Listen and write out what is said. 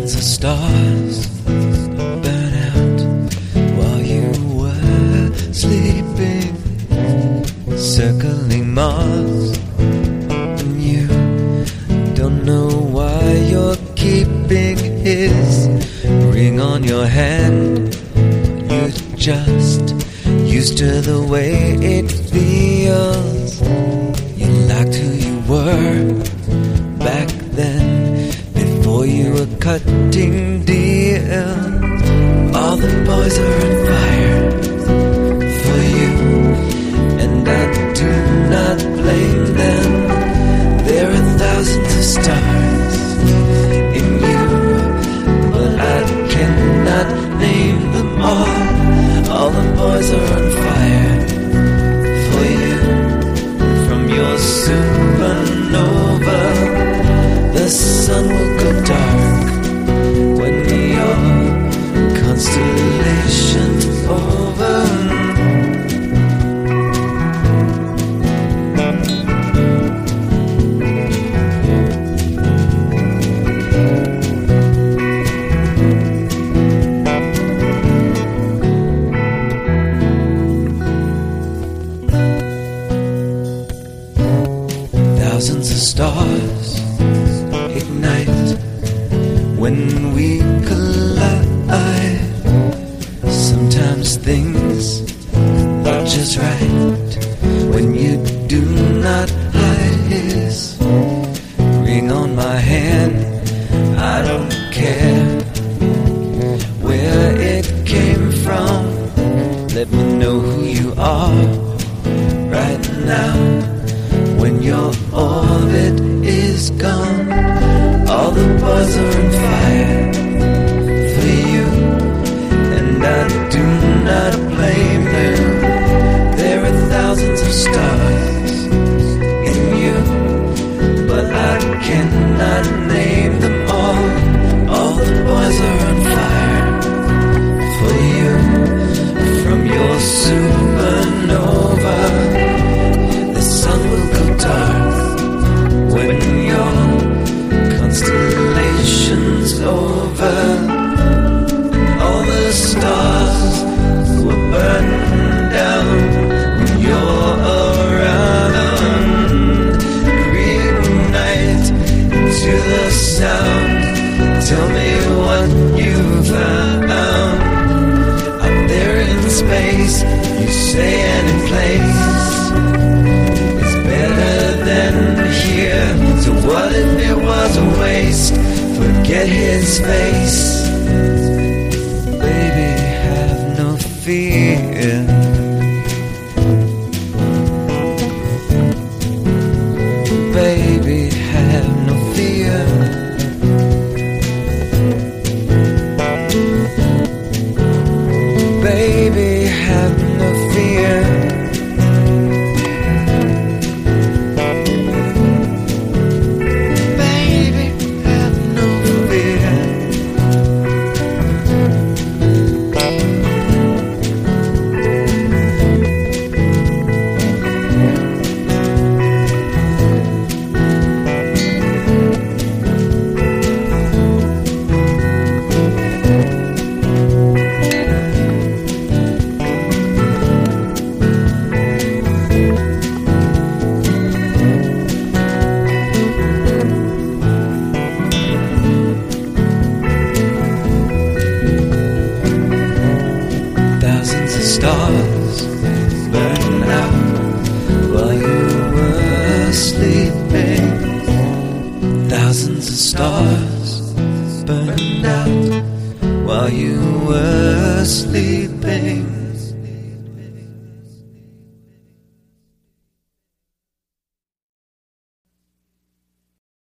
Thousands of stars burn out while you were sleeping, circling Mars, and you don't know why you're keeping his ring on your hand. You're just used to the way it feels. You liked who you were back then, before you were cutting deals. All the boys are on fire for you, and I do not blame them. There are thousands of stars in you, but I cannot name them all. All the boys are on fire for you. From your supernova, the sun will go dark when your constellation's over. Thousands of stars ignite when we collide. Sometimes things are just right when you do not hide his ring on my hand. I don't care where it came from. Let me know who you are right now. When your orbit is gone, all the boys are on fire for you, and I do not blame you. There are thousands of stars in you, but I cannot name them all. All the boys are on fire for you. From your supernova, the sun will go dark when your constellation's over. All the stars will burn down when you're around. Reignite into the sound. Tell me what you found. Up there in space, you say any place than here. So what if it was a waste? Forget his face. Baby, have no fear. Baby, have no fear. Baby, have no fear. Stars burn out while you were sleeping. Thousands of stars burned out while you were sleeping.